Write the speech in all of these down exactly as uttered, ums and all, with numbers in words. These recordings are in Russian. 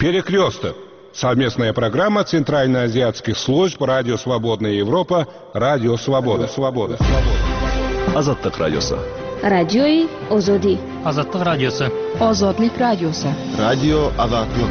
Перекресток. Совместная программа Центральноазиатских служб Радио Свободная Европа, Радио Свобода. Свобода. Азаттык радиосы. Радиои Озоди. Азаттык радиосы. Озодлик радиосы. Радио Азаттык.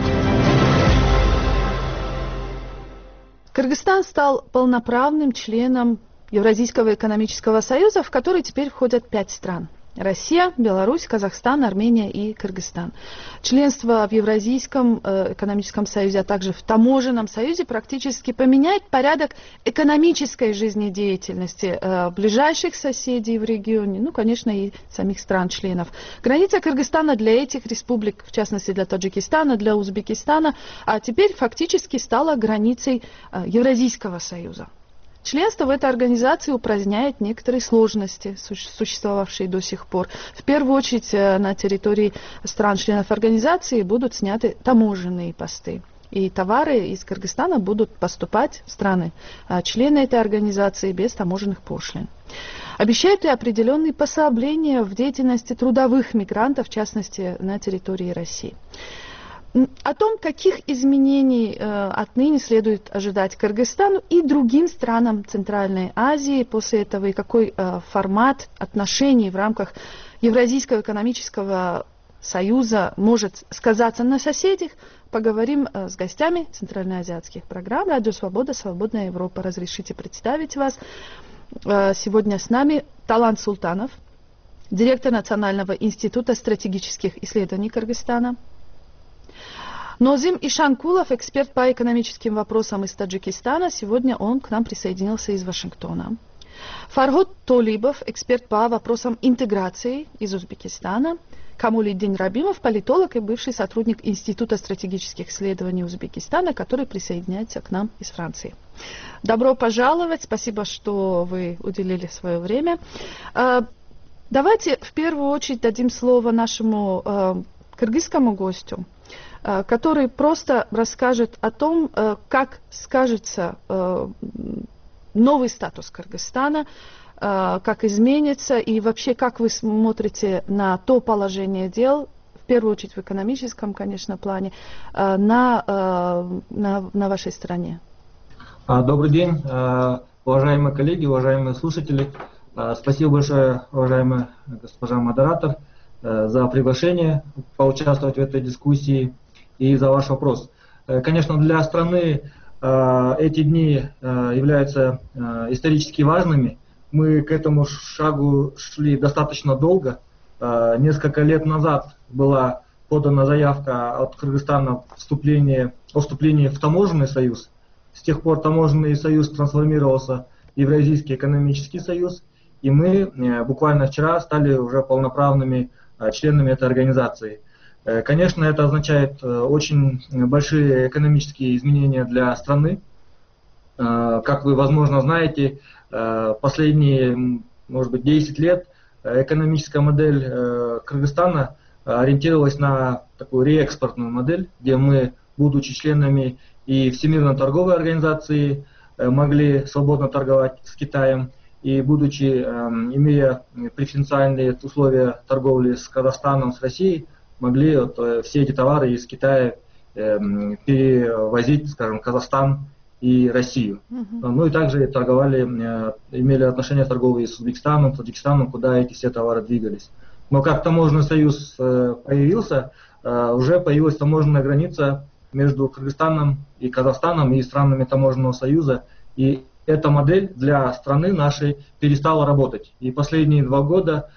Кыргызстан стал полноправным членом Евразийского экономического союза, в который теперь входят пять стран. Россия, Беларусь, Казахстан, Армения и Кыргызстан. Членство в Евразийском э, экономическом союзе, а также в таможенном союзе практически поменяет порядок экономической жизнедеятельности э, ближайших соседей в регионе, ну, конечно, и самих стран-членов. Граница Кыргызстана для этих республик, в частности для Таджикистана, для Узбекистана, а теперь фактически стала границей э, Евразийского союза. Членство в этой организации упраздняет некоторые сложности, существовавшие до сих пор. В первую очередь на территории стран-членов организации будут сняты таможенные посты. И товары из Кыргызстана будут поступать в страны члены этой организации без таможенных пошлин. Обещают и определенные послабления в деятельности трудовых мигрантов, в частности на территории России. О том, каких изменений э, отныне следует ожидать Кыргызстану и другим странам Центральной Азии после этого, и какой э, формат отношений в рамках Евразийского экономического союза может сказаться на соседях, поговорим э, с гостями центральноазиатских программ Радио Свобода, Свободная Европа. Разрешите представить вас. Э, сегодня с нами Талант Султанов, директор Национального института стратегических исследований Кыргызстана. Нозим Ишанкулов, эксперт по экономическим вопросам из Таджикистана. Сегодня он к нам присоединился из Вашингтона. Фарход Толибов, эксперт по вопросам интеграции из Узбекистана. Камулиддин Рабимов, политолог и бывший сотрудник Института стратегических исследований Узбекистана, который присоединяется к нам из Франции. Добро пожаловать, спасибо, что вы уделили свое время. Давайте в первую очередь дадим слово нашему кыргызскому гостю, который просто расскажет о том, как скажется новый статус Кыргызстана, как изменится и вообще как вы смотрите на то положение дел, в первую очередь в экономическом, конечно, плане, на, на, на вашей стране. Добрый день, уважаемые коллеги, уважаемые слушатели. Спасибо большое, уважаемая госпожа модератор, за приглашение поучаствовать в этой дискуссии и за ваш вопрос. Конечно, для страны э, эти дни э, являются э, исторически важными. Мы к этому шагу шли достаточно долго. Э, несколько лет назад была подана заявка от Кыргызстана о вступлении, о вступлении в таможенный союз. С тех пор таможенный союз трансформировался в Евразийский экономический союз, и мы э, буквально вчера стали уже полноправными э, членами этой организации. Конечно, это означает очень большие экономические изменения для страны. Как вы, возможно, знаете, последние, может быть, десять лет экономическая модель Кыргызстана ориентировалась на такую реэкспортную модель, где мы, будучи членами и Всемирной торговой организации, могли свободно торговать с Китаем, и будучи, имея преференциальные условия торговли с Казахстаном, с Россией, могли вот, все эти товары из Китая э, перевозить, скажем, в Казахстан и Россию. Uh-huh. Ну и также торговали, э, имели отношения торговые с Узбекистаном, Таджикистаном, куда эти все товары двигались. Но как таможенный союз э, появился, э, уже появилась таможенная граница между Кыргызстаном и Казахстаном и странами таможенного союза. И эта модель для страны нашей перестала работать. И последние два года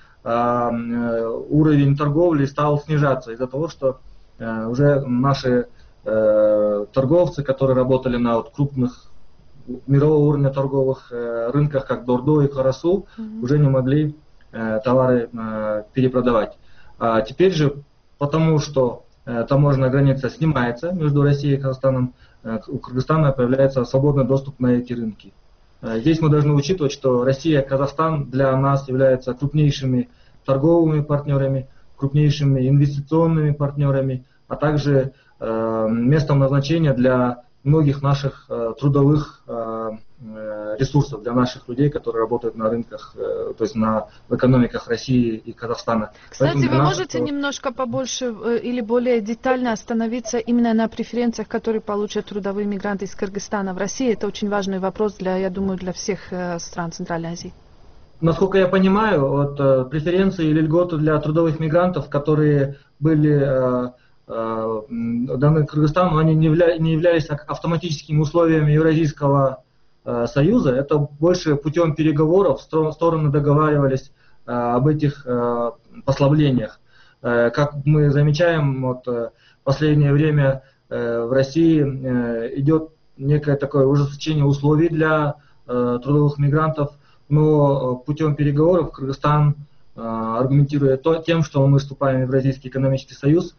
уровень торговли стал снижаться из-за того, что э, уже наши э, торговцы, которые работали на вот, крупных мирового уровня торговых э, рынках, как Дордо и Карасу, mm-hmm. уже не могли э, товары э, перепродавать. А теперь же, потому что э, таможенная граница снимается между Россией и Казахстаном, э, у Кыргызстана появляется свободный доступ на эти рынки. Здесь мы должны учитывать, что Россия и Казахстан для нас являются крупнейшими торговыми партнерами, крупнейшими инвестиционными партнерами, а также э, местом назначения для многих наших э, трудовых э, ресурсов для наших людей, которые работают на рынках, то есть на в экономиках России и Казахстана. Кстати, Поэтому вы нас можете это... немножко побольше или более детально остановиться именно на преференциях, которые получат трудовые мигранты из Кыргызстана в России? Это очень важный вопрос, для, я думаю, для всех стран Центральной Азии. Насколько я понимаю, вот, преференции или льготы для трудовых мигрантов, которые были даны Кыргызстану, они не, явля, не являлись автоматическими условиями Евразийского э, союза. Это больше путем переговоров стороны договаривались э, об этих э, послаблениях. Э, как мы замечаем, вот, в последнее время э, в России э, идет некое такое ужесточение условий для э, трудовых мигрантов, но путем переговоров Кыргызстан, э, аргументируя то, тем, что мы вступаем в Евразийский экономический союз,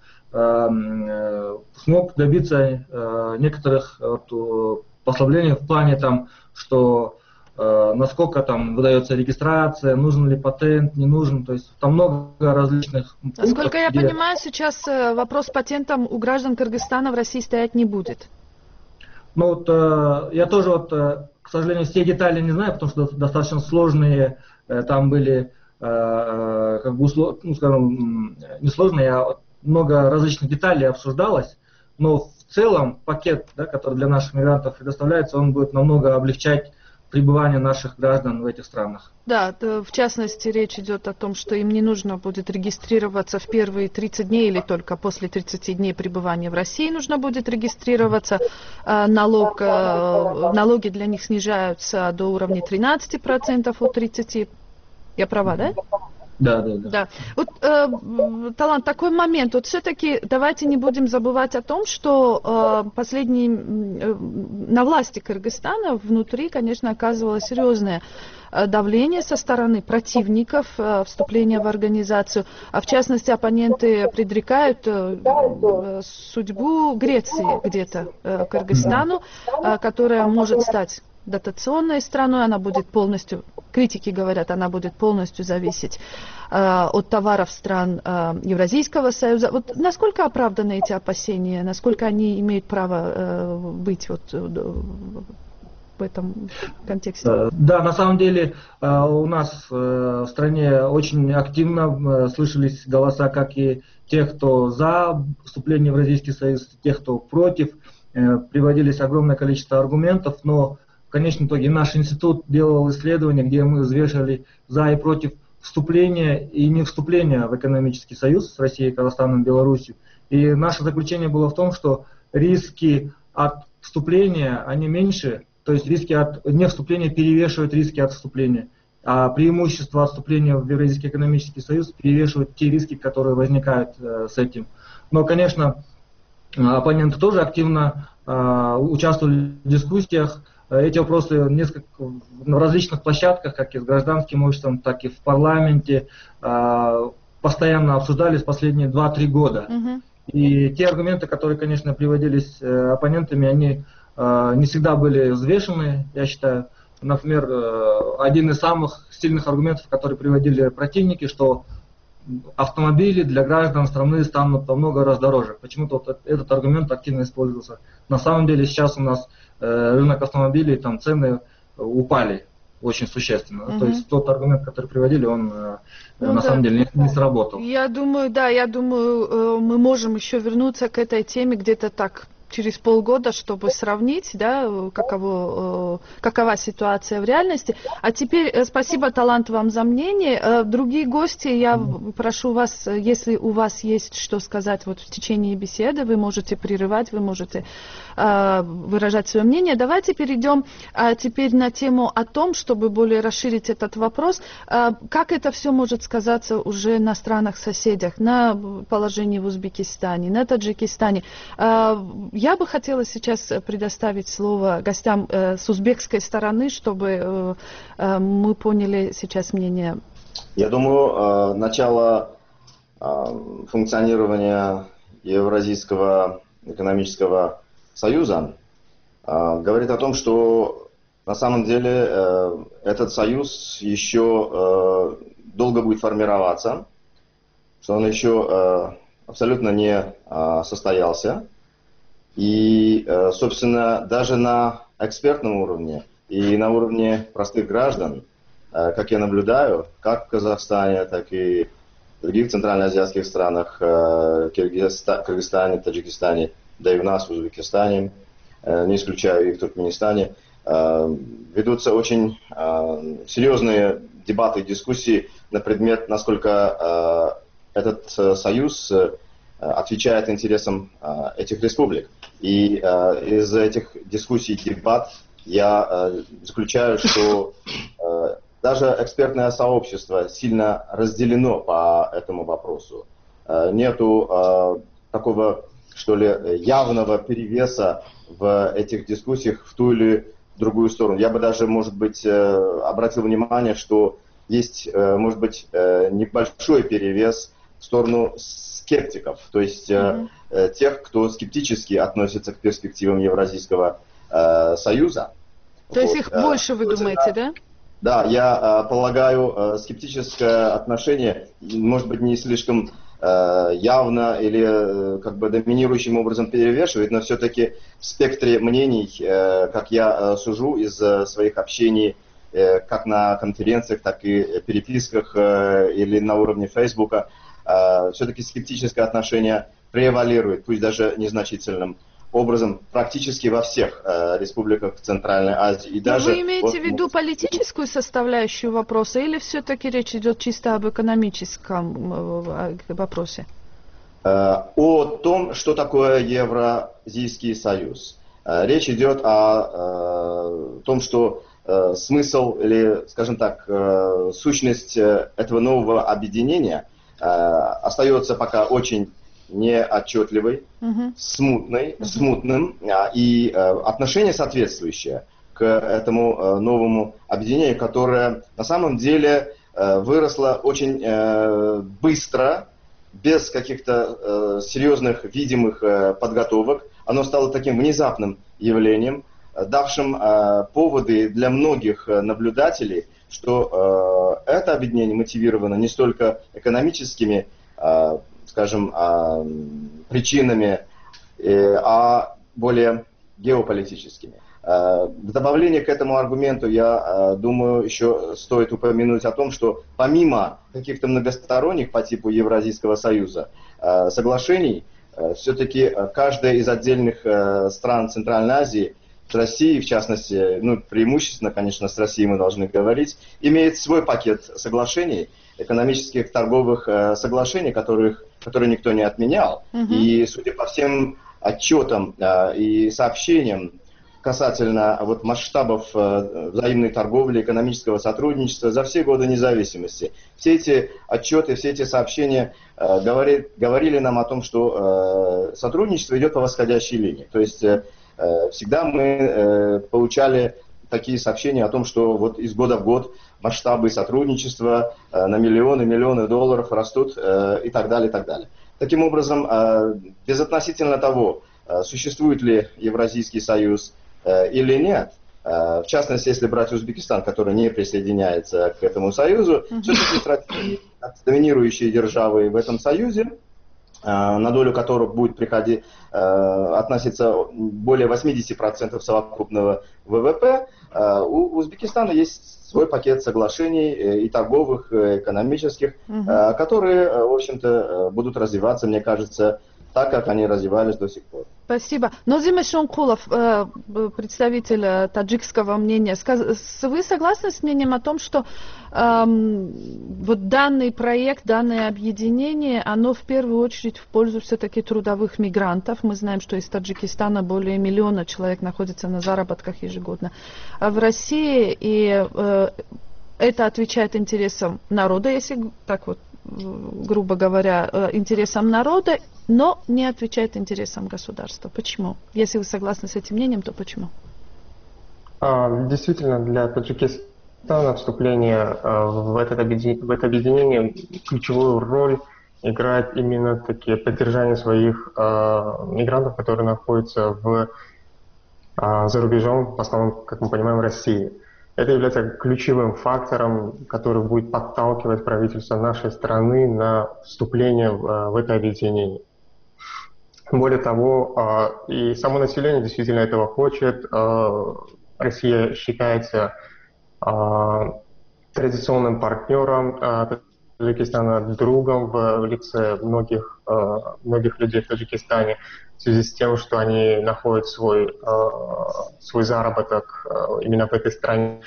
смог добиться э, некоторых вот, послаблений в плане там, что э, насколько там выдается регистрация, нужен ли патент, не нужен, то есть там много различных пунктов. Насколько я где... понимаю, сейчас вопрос с патентом у граждан Кыргызстана в России стоять не будет. Ну вот э, я тоже вот, э, к сожалению, все детали не знаю, потому что достаточно сложные э, там были, э, как бы услов... ну, скажем, не сложные, а много различных деталей обсуждалось, но в целом пакет, да, который для наших мигрантов предоставляется, он будет намного облегчать пребывание наших граждан в этих странах. Да, в частности, речь идет о том, что им не нужно будет регистрироваться в первые тридцать дней или только после тридцати дней пребывания в России нужно будет регистрироваться. Налог, налоги для них снижаются до уровня тринадцати процентов от тридцати процентов. Я права, да? Да, да, да. да. Вот, э, Талант, такой момент. Вот все-таки давайте не будем забывать о том, что э, последние, э, на власти Кыргызстана внутри, конечно, оказывалось серьезное давление со стороны противников э, вступления в организацию. А в частности, оппоненты предрекают э, судьбу Греции где-то э, Кыргызстану, э, которая может стать дотационной страной, она будет полностью, критики говорят, она будет полностью зависеть э, от товаров стран э, Евразийского союза. Вот насколько оправданы эти опасения, насколько они имеют право э, быть вот э, в этом контексте? Да, на самом деле э, у нас э, в стране очень активно э, слышались голоса как и тех, кто за вступление в Евразийский союз, тех, кто против. Э, приводились огромное количество аргументов, но в конечном итоге наш институт делал исследование, где мы взвешивали за и против вступления и не вступления в экономический союз с Россией, Казахстаном, Беларусью. И наше заключение было в том, что риски от вступления, они меньше, то есть риски от невступления перевешивают риски от вступления. А преимущества от вступления в Евразийский экономический союз перевешивают те риски, которые возникают э, с этим. Но, конечно, оппоненты тоже активно э, участвовали в дискуссиях. Эти вопросы несколько, на различных площадках, как и с гражданским обществом, так и в парламенте, постоянно обсуждались последние два-три года. Uh-huh. И те аргументы, которые, конечно, приводились оппонентами, они не всегда были взвешены, я считаю. Например, один из самых сильных аргументов, которые приводили противники, что автомобили для граждан страны станут во много раз дороже. Почему-то вот этот аргумент активно использовался. На самом деле сейчас у нас э, рынок автомобилей, там цены упали очень существенно. Uh-huh. То есть тот аргумент, который приводили, он э, ну, на да. самом деле не, не сработал. Я думаю, да, я думаю, э, мы можем еще вернуться к этой теме где-то так через полгода, чтобы сравнить, да, каково, какова ситуация в реальности. А теперь спасибо, Талант, вам за мнение. Другие гости, я прошу вас, если у вас есть что сказать вот в течение беседы, вы можете прерывать, вы можете э, выражать свое мнение. Давайте перейдем э, теперь на тему о том, чтобы более расширить этот вопрос, э, как это все может сказаться уже на странах-соседях, на положении в Узбекистане, на Таджикистане. Э, Я бы хотела сейчас предоставить слово гостям э, с узбекской стороны, чтобы э, э, мы поняли сейчас мнение. Я думаю, э, начало э, функционирования Евразийского экономического союза э, говорит о том, что на самом деле э, этот союз еще э, долго будет формироваться, что он еще э, абсолютно не э, состоялся. И, собственно, даже на экспертном уровне и на уровне простых граждан, как я наблюдаю, как в Казахстане, так и в других центральноазиатских странах, Кыргызстане, Таджикистане, да и в нас, в Узбекистане, не исключаю и в Туркменистане, ведутся очень серьезные дебаты и дискуссии на предмет, насколько этот союз отвечает интересам этих республик. И из этих дискуссий и дебат я заключаю, что даже экспертное сообщество сильно разделено по этому вопросу. Нету такого, что ли, явного перевеса в этих дискуссиях в ту или другую сторону. Я бы даже, может быть, обратил внимание, что есть, может быть, небольшой перевес в сторону скептиков, то есть mm-hmm. тех, кто скептически относится к перспективам Евразийского Союза. То вот. есть их больше, вы думаете, да? Да, я полагаю, скептическое отношение, может быть, не слишком явно или как бы доминирующим образом перевешивает, но все-таки в спектре мнений, как я сужу из своих общений, как на конференциях, так и переписках или на уровне Фейсбука, все-таки скептическое отношение превалирует, пусть даже незначительным образом, практически во всех э, республиках Центральной Азии. И даже вы имеете вот, в виду политическую составляющую вопроса или все-таки речь идет чисто об экономическом э, вопросе? Э, о том, что такое Евразийский союз. Э, речь идет о э, том, что э, смысл или, скажем так, э, сущность э, этого нового объединения э, остается пока очень неотчетливой, uh-huh. смутной, uh-huh. смутным, и э, отношение соответствующее к этому э, новому объединению, которое на самом деле э, выросло очень э, быстро, без каких-то э, серьезных видимых э, подготовок. Оно стало таким внезапным явлением, давшим э, поводы для многих наблюдателей, что э, это объединение мотивировано не столько экономическими э, скажем, причинами, а более геополитическими. В добавление к этому аргументу, я думаю, еще стоит упомянуть о том, что помимо каких-то многосторонних по типу Евразийского союза соглашений, все-таки каждая из отдельных стран Центральной Азии, с Россией, в частности, ну, преимущественно, конечно, с Россией мы должны говорить, имеет свой пакет соглашений, экономических, торговых э, соглашений, которых, которые никто не отменял. Uh-huh. И, судя по всем отчетам э, и сообщениям касательно вот, масштабов э, взаимной торговли, экономического сотрудничества за все годы независимости, все эти отчеты, все эти сообщения э, говори, говорили нам о том, что э, сотрудничество идет по восходящей линии. То есть э, всегда мы э, получали такие сообщения о том, что вот из года в год масштабы сотрудничества э, на миллионы, миллионы долларов растут э, и так далее, и так далее. Таким образом, э, безотносительно того, э, существует ли Евразийский союз э, или нет, э, в частности, если брать Узбекистан, который не присоединяется к этому союзу, mm-hmm. все-таки стратегии доминирующие державы в этом союзе, на долю которых будет приходить, э, относиться более восемьдесят процентов совокупного ВВП, э, у Узбекистана есть свой пакет соглашений э, и торговых, и экономических, угу. э, которые, в общем-то, будут развиваться, мне кажется, так, как они развивались до сих пор. Спасибо. Нозим Шонкулов, представитель таджикского мнения, вы согласны с мнением о том, что эм, вот данный проект, данное объединение, оно в первую очередь в пользу все-таки трудовых мигрантов? Мы знаем, что из Таджикистана более миллиона человек находится на заработках ежегодно. А в России и э, это отвечает интересам народа, если так вот, грубо говоря, интересам народа, но не отвечает интересам государства. Почему? Если вы согласны с этим мнением, то почему? Действительно, для Таджикистана вступление в это объединение ключевую роль играет именно такие поддержание своих мигрантов, которые находятся в, за рубежом, в основном, как мы понимаем, в России. Это является ключевым фактором, который будет подталкивать правительство нашей страны на вступление в, в это объединение. Более того, и само население действительно этого хочет. Россия считается традиционным партнером Таджикистана, другом в лице многих, многих людей в Таджикистане, в связи с тем, что они находят свой, свой заработок именно в этой стране.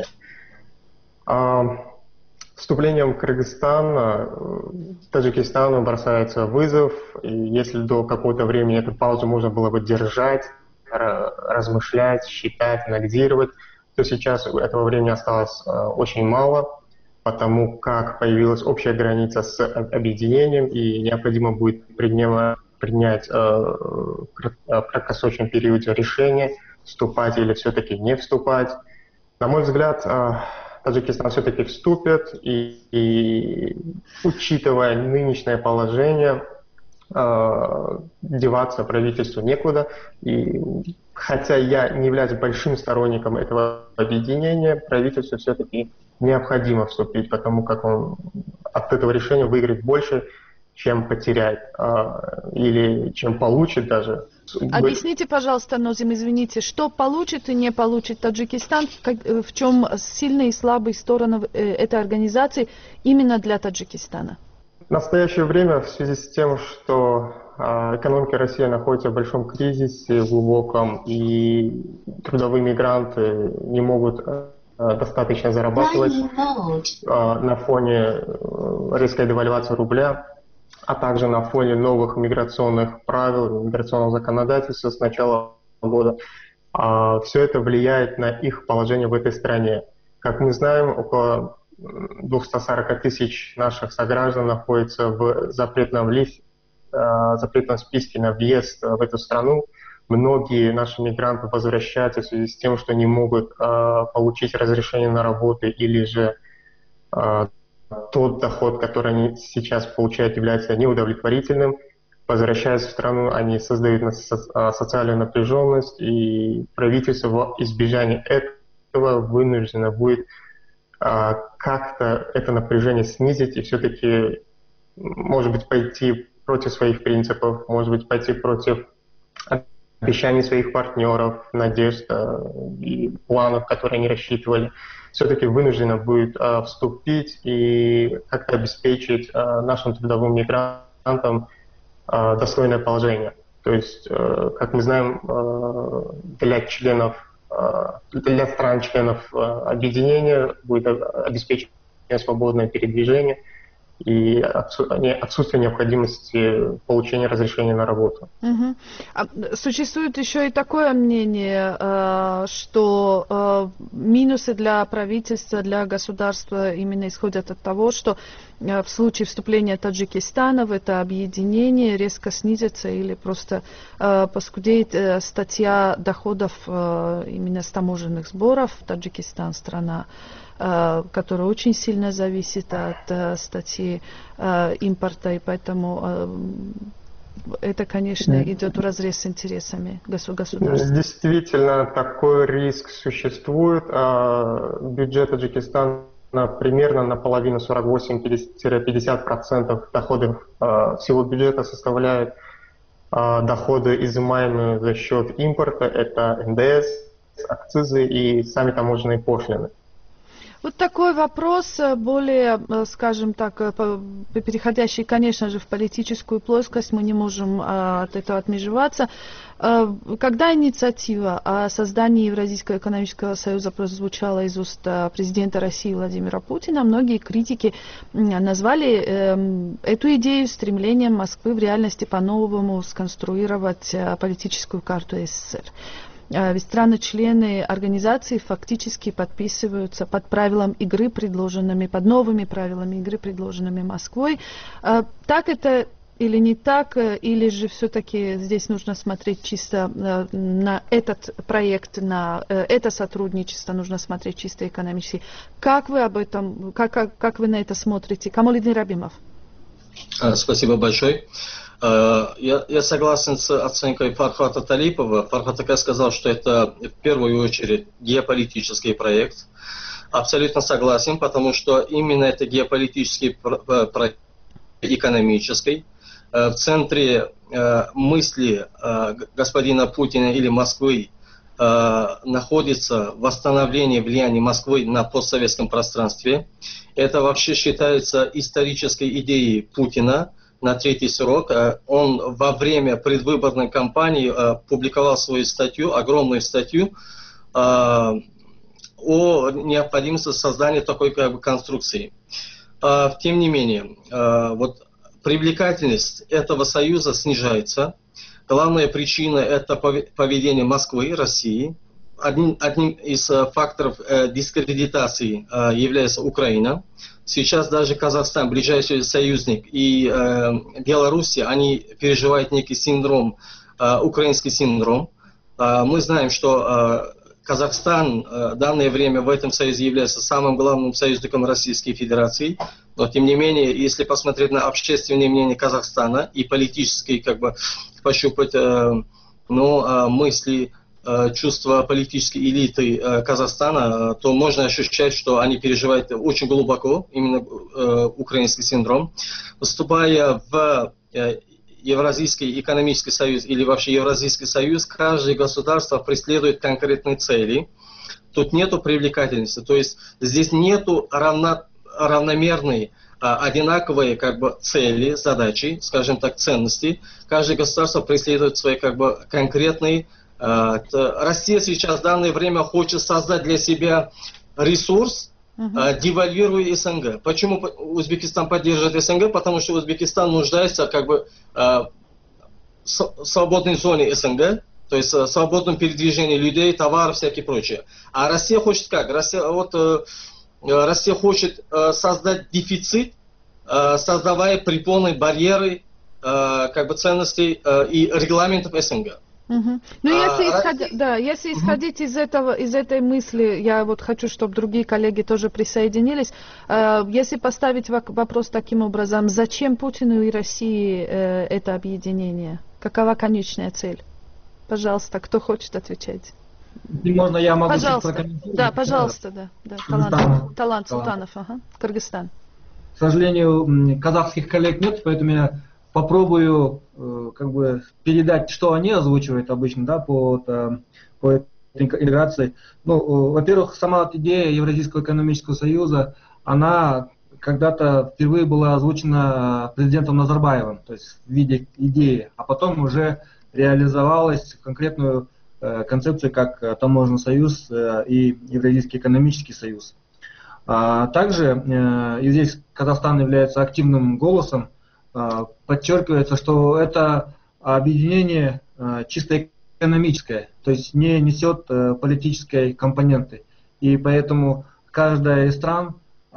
Вступлением Кыргызстана Таджикистану бросается вызов, и если до какого-то времени эту паузу можно было бы держать, размышлять, считать, анализировать, то сейчас этого времени осталось очень мало, потому как появилась общая граница с объединением, и необходимо будет принять, принять в краткосрочном периоде решение, вступать или все-таки не вступать. На мой взгляд, Таджикистан все-таки вступит, и, и учитывая нынешнее положение, э, деваться правительству некуда. И, хотя я не являюсь большим сторонником этого объединения, правительству все-таки необходимо вступить, потому как он от этого решения выиграет больше, чем потеряет, э, или чем получит даже. Объясните, пожалуйста, Нозим, извините, что получит и не получит Таджикистан, как, в чем сильные и слабые стороны этой организации именно для Таджикистана? В настоящее время, в связи с тем, что экономика России находится в большом кризисе, глубоком, и трудовые мигранты не могут достаточно зарабатывать на фоне резкой девальвации рубля, а также на фоне новых миграционных правил, миграционного законодательства с начала года. А все это влияет на их положение в этой стране. Как мы знаем, около двести сорок тысяч наших сограждан находятся в запретном, лист, запретном списке на въезд в эту страну. Многие наши мигранты возвращаются в связи с тем, что не могут получить разрешение на работу или же тот доход, который они сейчас получают, является неудовлетворительным. Возвращаясь в страну, они создают социальную напряженность, и правительство во избежание этого вынуждено будет а, как-то это напряжение снизить и все-таки, может быть, пойти против своих принципов, может быть, пойти против обещаний своих партнеров, надежд а, и планов, которые они рассчитывали. Все-таки вынуждена будет а, вступить и как-то обеспечить а, нашим трудовым мигрантам а, достойное положение. То есть, а, как мы знаем, а, для членов, а, для стран-членов а, объединения будет обеспечено свободное передвижение и отсутствие необходимости получения разрешения на работу. Угу. А существует еще и такое мнение, что минусы для правительства, для государства именно исходят от того, что в случае вступления Таджикистана в это объединение резко снизится или просто поскудеет статья доходов именно с таможенных сборов. Таджикистан — страна, которая очень сильно зависит от статьи импорта, и поэтому это, конечно, идет вразрез с интересами государства. Действительно, такой риск существует. Бюджет Таджикистана примерно наполовину, сорок восемь - пятьдесят процентов доходов всего бюджета составляют доходы, изымаемые за счет импорта. Это эн дэ эс, акцизы и сами таможенные пошлины. Вот такой вопрос, более, скажем так, переходящий, конечно же, в политическую плоскость, мы не можем от этого отмежеваться. Когда инициатива о создании Евразийского экономического союза прозвучала из уст президента России Владимира Путина, многие критики назвали эту идею стремлением Москвы в реальности по-новому сконструировать политическую карту эс эс эс эр. Ведь страны-члены организации фактически подписываются под правилам игры, предложенными, под новыми правилами игры, предложенными Москвой. Так это или не так, или же все-таки здесь нужно смотреть чисто на этот проект, на это сотрудничество, нужно смотреть чисто экономически. Как вы об этом, как, как, как вы на это смотрите? Камолидин Рабимов. Спасибо большое. Я, я согласен с оценкой Фархата Талипова. Фархат Такай сказал, что это в первую очередь геополитический проект. Абсолютно согласен, потому что именно это геополитический проект экономический. В центре мысли господина Путина или Москвы находится восстановление влияния Москвы на постсоветском пространстве. Это вообще считается исторической идеей Путина на третий срок. Он во время предвыборной кампании публиковал свою статью, огромную статью, о необходимости создания такой как бы конструкции. Тем не менее, вот привлекательность этого союза снижается. Главная причина – это поведение Москвы, России. Одним, одним из факторов дискредитации является Украина. Сейчас даже Казахстан, ближайший союзник, и Белоруссия, они переживают некий синдром, украинский синдром. Мы знаем, что Казахстан в данное время в этом союзе является самым главным союзником Российской Федерации. Но тем не менее, если посмотреть на общественное мнение Казахстана и политические, как бы, пощупать э, ну, э, мысли, э, чувства политической элиты э, Казахстана, э, то можно ощущать, что они переживают очень глубоко именно э, украинский синдром. Вступая в э, Евразийский экономический союз или вообще Евразийский союз, каждое государство преследует конкретные цели. Тут нету привлекательности, то есть здесь нету равно равномерные, одинаковые как бы цели, задачи, скажем так, ценности. Каждое государство преследует свои как бы конкретные. Россия сейчас в данное время хочет создать для себя ресурс, uh-huh. девальвируя СНГ. Почему Узбекистан поддерживает СНГ? Потому что Узбекистан нуждается как бы в свободной зоне СНГ, то есть в свободном передвижении людей, товаров, всякие прочее. А Россия хочет как? Россия вот Россия хочет э, создать дефицит, э, создавая препоны, барьеры э, как бы ценностей э, и регламентов СНГ. Угу. Ну, а, если, исходя, Россия... да, если угу. исходить из, этого, из этой мысли, я вот хочу, чтобы другие коллеги тоже присоединились. Э, если поставить вопрос таким образом, зачем Путину и России э, это объединение? Какова конечная цель? Пожалуйста, кто хочет отвечать? Можно я могу пожалуйста. Да, пожалуйста, да. да. Талант, Талант Султанов, ага. Кыргызстан. К сожалению, казахских коллег нет, поэтому я попробую э, как бы передать, что они озвучивают обычно, да, по, по этой интеграции. Ну, э, во-первых, сама идея Евразийского экономического союза, она когда-то впервые была озвучена президентом Назарбаевым, то есть в виде идеи, а потом уже реализовалась в конкретную концепции, как Таможенный союз и Евразийский экономический союз. Также, и здесь Казахстан является активным голосом, подчеркивается, что это объединение чисто экономическое, то есть не несет политической компоненты. И поэтому каждая из стран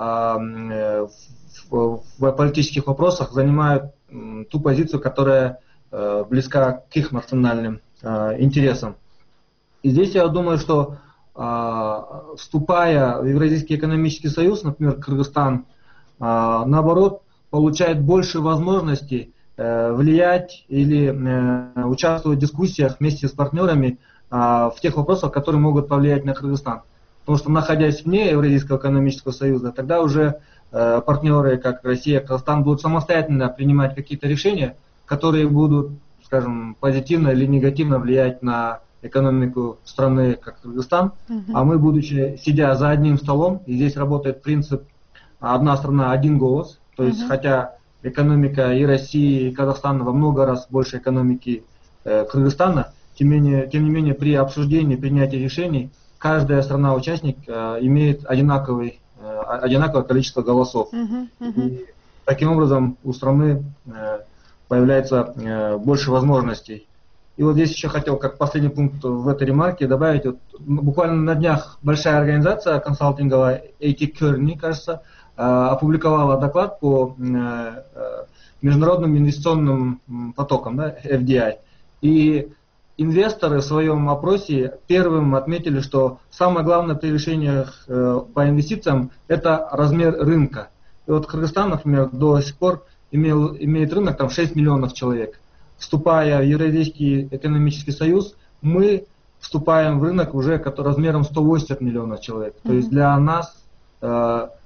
в политических вопросах занимает ту позицию, которая близка к их национальным интересам. И здесь я думаю, что э, вступая в Евразийский экономический союз, например, Кыргызстан, э, наоборот, получает больше возможностей э, влиять или э, участвовать в дискуссиях вместе с партнерами э, в тех вопросах, которые могут повлиять на Кыргызстан. Потому что, находясь вне Евразийского экономического союза, тогда уже э, партнеры, как Россия, Казахстан, будут самостоятельно принимать какие-то решения, которые будут, скажем, позитивно или негативно влиять на экономику страны, как Кыргызстан, uh-huh. а мы, будучи сидя за одним столом, и здесь работает принцип «одна страна, один голос», то есть, uh-huh. хотя экономика и России, и Казахстана во много раз больше экономики э, Кыргызстана, тем, менее, тем не менее при обсуждении, принятии решений, каждая страна-участник э, имеет одинаковый, э, одинаковое количество голосов. Uh-huh. Uh-huh. И таким образом у страны э, появляется э, больше возможностей. И вот здесь еще хотел, как последний пункт в этой ремарке, добавить, вот, буквально на днях большая организация консалтинговая, эй ти Kearney, кажется, э, опубликовала доклад по э, международным инвестиционным потокам, да, эф ди ай. И инвесторы в своем опросе первым отметили, что самое главное при решениях э, по инвестициям – это размер рынка. И вот Кыргызстан, например, до сих пор имел, имеет рынок там шесть миллионов человек. Вступая в Евразийский экономический союз, мы вступаем в рынок уже который размером сто восемьдесят миллионов человек. Mm-hmm. То есть для нас э,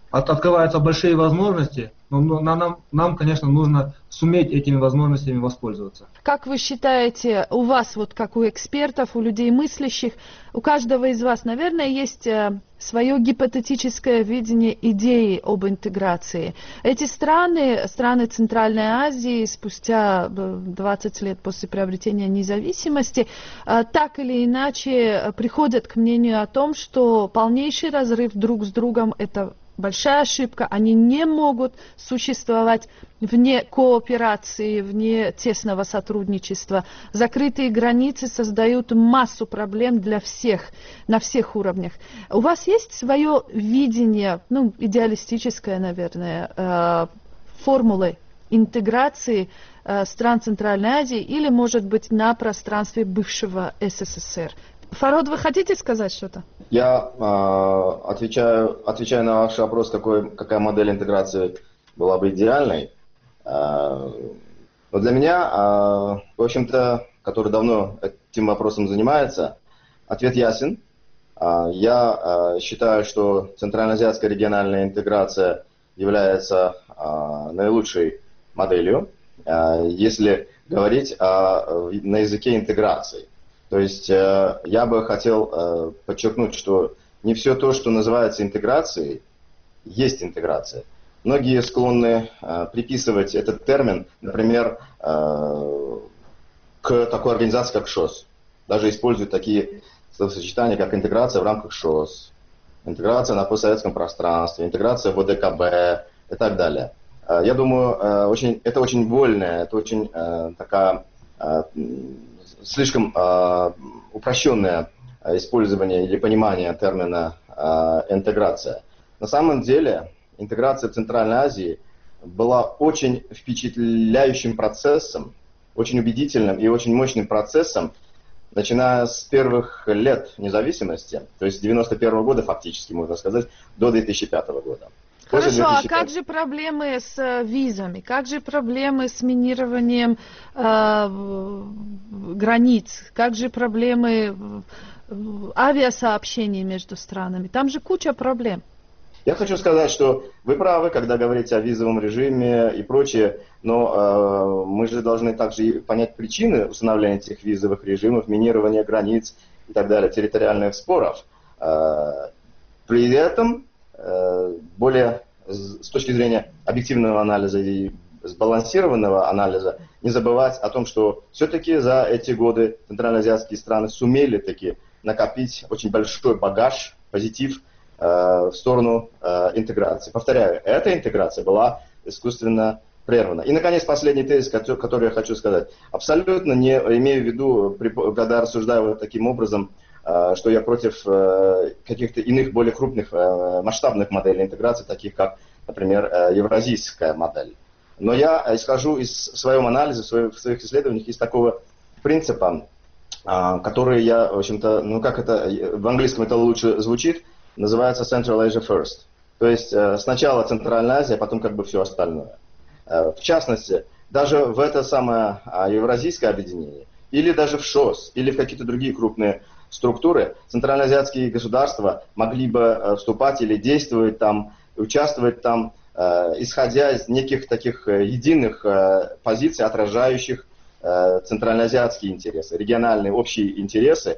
от, открываются большие возможности, но, но нам, нам, конечно, нужно суметь этими возможностями воспользоваться. Как вы считаете, у вас, вот как у экспертов, у людей мыслящих, у каждого из вас, наверное, есть э, свое гипотетическое видение идеи об интеграции. Эти страны, страны Центральной Азии, спустя двадцать лет после приобретения независимости, э, так или иначе приходят к мнению о том, что полнейший разрыв друг с другом – это большая ошибка, они не могут существовать вне кооперации, вне тесного сотрудничества. Закрытые границы создают массу проблем для всех, на всех уровнях. У вас есть свое видение, ну, идеалистическое, наверное, э, формулы интеграции э, стран Центральной Азии или, может быть, на пространстве бывшего СССР? Фарод, вы хотите сказать что-то? Я э, отвечаю, отвечаю на ваш вопрос, какой, какая модель интеграции была бы идеальной. Э, но для меня, э, в общем-то, который давно этим вопросом занимается, ответ ясен. Э, я э, считаю, что центральноазиатская региональная интеграция является э, наилучшей моделью, э, если говорить о, на языке интеграции. То есть э, я бы хотел э, подчеркнуть, что не все то, что называется интеграцией, есть интеграция. Многие склонны э, приписывать этот термин, например, э, к такой организации, как ШОС. Даже используют такие словосочетания, как интеграция в рамках ШОС, интеграция на постсоветском пространстве, интеграция в ОДКБ и так далее. Э, я думаю, э, очень, это очень вольная, это очень э, такая... Э, слишком э, упрощенное использование или понимание термина э, интеграция. На самом деле интеграция в Центральной Азии была очень впечатляющим процессом, очень убедительным и очень мощным процессом, начиная с первых лет независимости, то есть с девяносто первого года фактически, можно сказать, до две тысячи пятого года. Хорошо, а как же проблемы с э, визами? Как же проблемы с минированием э, границ? Как же проблемы э, авиасообщений между странами? Там же куча проблем. Я хочу сказать, что вы правы, когда говорите о визовом режиме и прочее, но э, мы же должны также понять причины установления этих визовых режимов, минирования границ и так далее, территориальных споров. Э, при этом более с точки зрения объективного анализа и сбалансированного анализа, не забывать о том, что все-таки за эти годы центральноазиатские страны сумели таки накопить очень большой багаж, позитив э, в сторону э, интеграции. Повторяю, эта интеграция была искусственно прервана. И, наконец, последний тезис, который я хочу сказать. Абсолютно не имею в виду, когда рассуждаю вот таким образом, что я против каких-то иных более крупных масштабных моделей интеграции, таких как, например, евразийская модель. Но я исхожу из в своем анализе, в своих исследованиях из такого принципа, который я, в общем-то, ну как это, в английском это лучше звучит, называется Central Asia First. То есть сначала Центральная Азия, а потом как бы все остальное. В частности, даже в это самое евразийское объединение, или даже в ШОС, или в какие-то другие крупные структуры, центральноазиатские государства могли бы вступать или действовать там, участвовать там, э, исходя из неких таких единых э, позиций, отражающих э, центральноазиатские интересы, региональные общие интересы,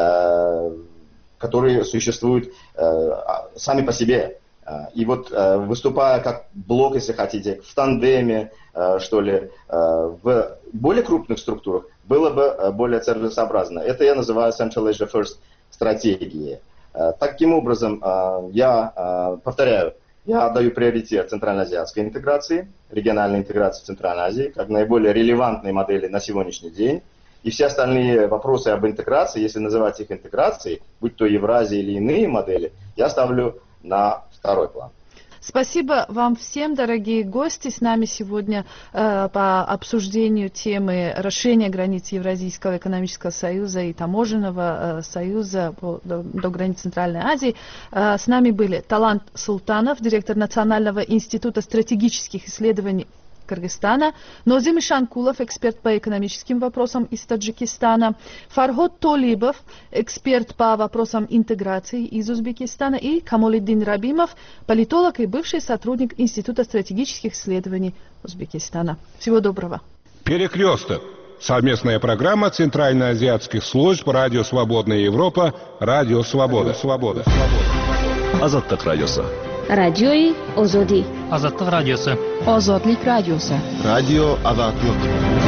э, которые существуют э, сами по себе. И вот э, выступая как блок, если хотите, в тандеме, э, что ли, э, в более крупных структурах, было бы э, более целесообразно. Это я называю Central Asia First стратегией. Э, таким образом, э, я э, повторяю, я отдаю приоритет центральноазиатской интеграции, региональной интеграции в Центральной Азии, как наиболее релевантной модели на сегодняшний день. И все остальные вопросы об интеграции, если называть их интеграцией, будь то Евразия или иные модели, я ставлю на второй план. Спасибо вам всем, дорогие гости. С нами сегодня э, по обсуждению темы расширения границ Евразийского экономического союза и таможенного э, союза по, до, до границ Центральной Азии. Э, с нами были Талант Султанов, директор Национального института стратегических исследований Кыргызстана, Нозим Шанкулов, эксперт по экономическим вопросам из Таджикистана, Фарход Толибов, эксперт по вопросам интеграции из Узбекистана, и Камолиддин Рабимов, политолог и бывший сотрудник Института стратегических исследований Узбекистана. Всего доброго. Перекресток. Совместная программа Центральноазиатских служб Радио Свободная Европа, Радио Свобода. Свобода. Азаттык радиосы. Радиои Озоди. Азаттык радиосы. Озодлик радиосы. Радио Азаттык.